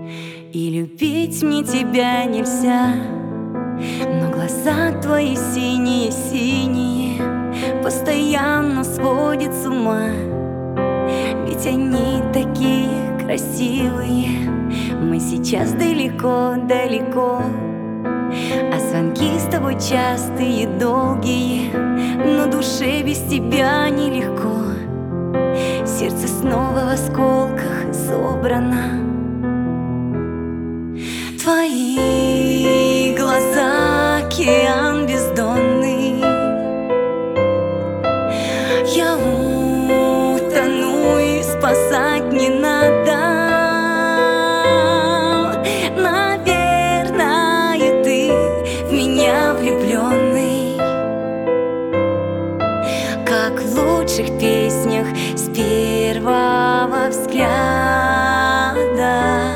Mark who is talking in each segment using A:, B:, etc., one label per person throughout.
A: И любить мне тебя нельзя, но глаза твои синие-синие постоянно сводят с ума. Ведь они такие красивые. Мы сейчас далеко-далеко, а звонки с тобой частые, долгие, но душе без тебя нелегко. Сердце снова в осколках собрано. Твои глаза — океан бездонный. Я утону, и спасать не надо. Наверное, ты в меня влюбленный, как в лучших песнях с первого взгляда.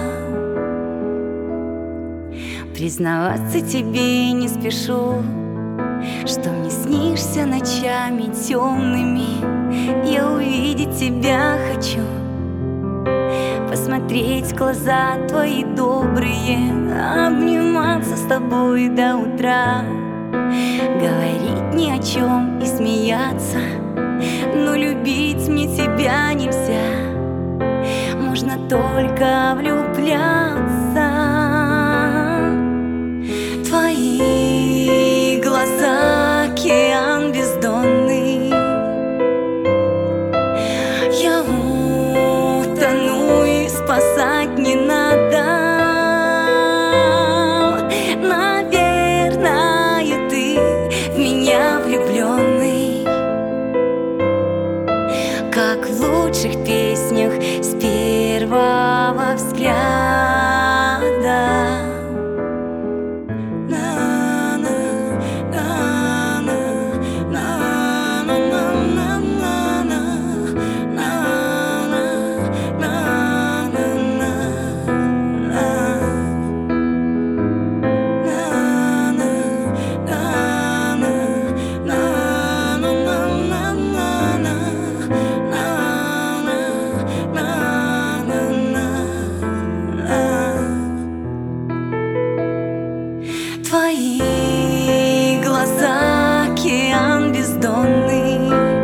A: Признаваться тебе не спешу, что мне снишься ночами темными. Я увидеть тебя хочу, посмотреть в глаза твои добрые, обниматься с тобой до утра, говорить ни о чем и смеяться. Но любить мне тебя нельзя, можно только влюбляться. Твои глаза — океан бездонный. Я утону, и спасать не надо. Наверное, ты в меня влюбленный, как в лучших песнях с первого взгляда. Твои глаза — океан бездонный.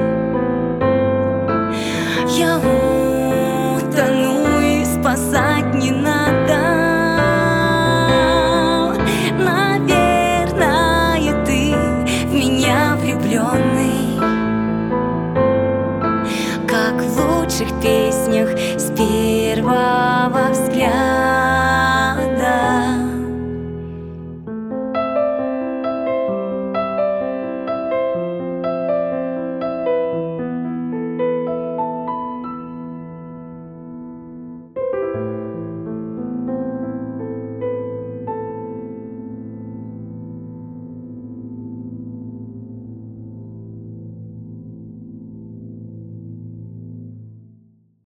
A: Я утону, и спасать не надо. Наверное, ты в меня влюбленный, как в лучших песнях с первого взгляда.